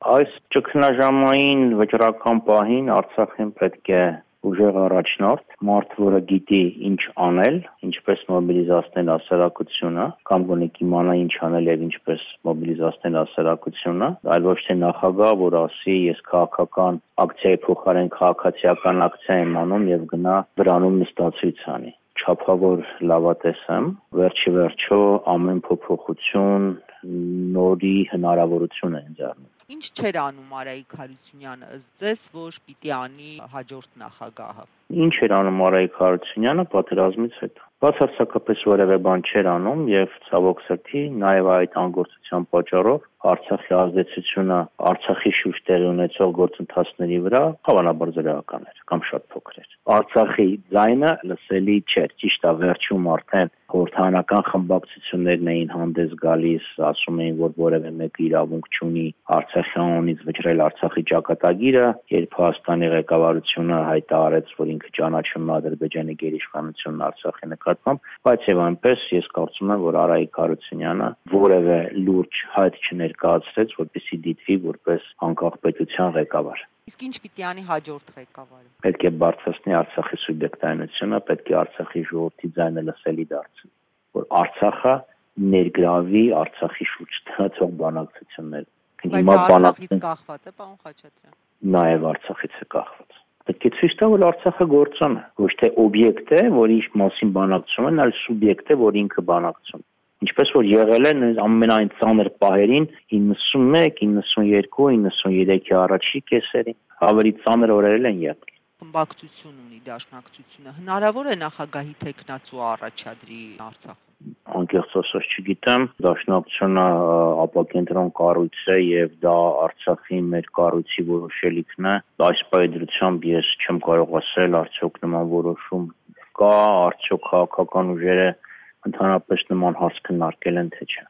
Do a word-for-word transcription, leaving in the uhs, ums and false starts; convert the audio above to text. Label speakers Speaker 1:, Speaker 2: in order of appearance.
Speaker 1: Այս ճգնաժամային վճռական պահին Արցախին պետք է ուժեղ առաջնորդ, մարդ, որը գիտի ինչ անել, ինչպես մոբիլիզացնել հասարակությունը, կամ գոնե կիմանա ինչ անել եւ ինչպես մոբիլիզացնել հասարակությունը, այլ ոչ թե նախագահ, որ ասի ես քաղաքական ակցիայի փոխարեն քաղաքացիական ակցիա եմ անում եւ գնա դրանում նստածույց անի։ Չափավոր լավատես եմ, վերջի վերջո ամեն փոփոխություն նորի հնարավորություն է ընձեռնում։
Speaker 2: Ինչ չէր անում Արայիկ Հարությունյանը ըստ ձեզ, որ պիտի անի հաջորդ նախագահը։
Speaker 1: Ինչ էր անում Արայիկ Հարությունյանը պատերազմից հետո։ Բացարձակապես որևէ բան չէր անում եւ ցավոք սրտի նաեւ այդ անգործության պատճառով Արցախի ազդեցությունը Արցախի շուրջ տեղի ունեցող գործընթացների վրա հավանաբար զրոյական էր կամ շատ փոքր էր։ Արցախի ձայնը լսելի չէր։ Ճիշտ է, վերջում արդեն խորհրդարանական խմբակցություններն էին հանդես գալիս, ասում էին, որ որևէ մեկը իրավունք չունի Արցախի անունից վճռել Արցախի ճակատագիրը, երբ Հայաստանի ղեկավարությունը հայտարարեց, որ ինքը ճանաչում է Ադրբեջանի գերիշխանությունն Արցախի նկատմամբ, բայց եւ այնպես ես կարծում եմ, որ Արայիկ Հարությունյանը որևէ լուրջ հայտ չներկայացրեց, որպեսզի դիտվի որպես անկախ պետության ղեկավար։
Speaker 2: Իսկ ինչ պիտի անի հաջորդ ղեկավարը։
Speaker 1: Պետք է բարձրացնի Արցախի սուբյեկտայնությունը, պետք է Արցախի ժողովրդի ձայնը լսելի դարձնի, որ Արցախը ներգրավի Արցախի շուրջ տածող բանակցություններ։
Speaker 2: Հիմա Արցախից կախված է, պարոն Խաչատրյան։
Speaker 1: Նաեւ Արցախից է կախված։ Պետք է ցույց տա, որ Արցախը գործոն է, ոչ թե օբյեկտ է, որի մասին բանակցում են, այլ սուբյեկտ է, որ ինքը բանակցում։ Ինչպես որ եղել է ամենայն ծանր պահերին իննսունմեկ, իննսունյոթ, իննսունյոթի առաջի կեսերին, ավելի ծանր օրերել են եղել։
Speaker 2: Խմբակցություն ունի դաշնակցությունը, հնարավոր է նախագահի տեխնացու առաջադրի Արցախում։
Speaker 1: Անկեղծ ասած չգիտեմ, դաշնակցությունը ապակենտրոն կառույց է եւ դա Արցախի մեր կառույցի որոշելիքն է։ Այս պայմանությամբ ես չեմ կարող ասել արդյոք նման որոշում կա, արդյոք քաղաքական ուժերը ընդհանրապես նման հարց քննարկել են թե չէ։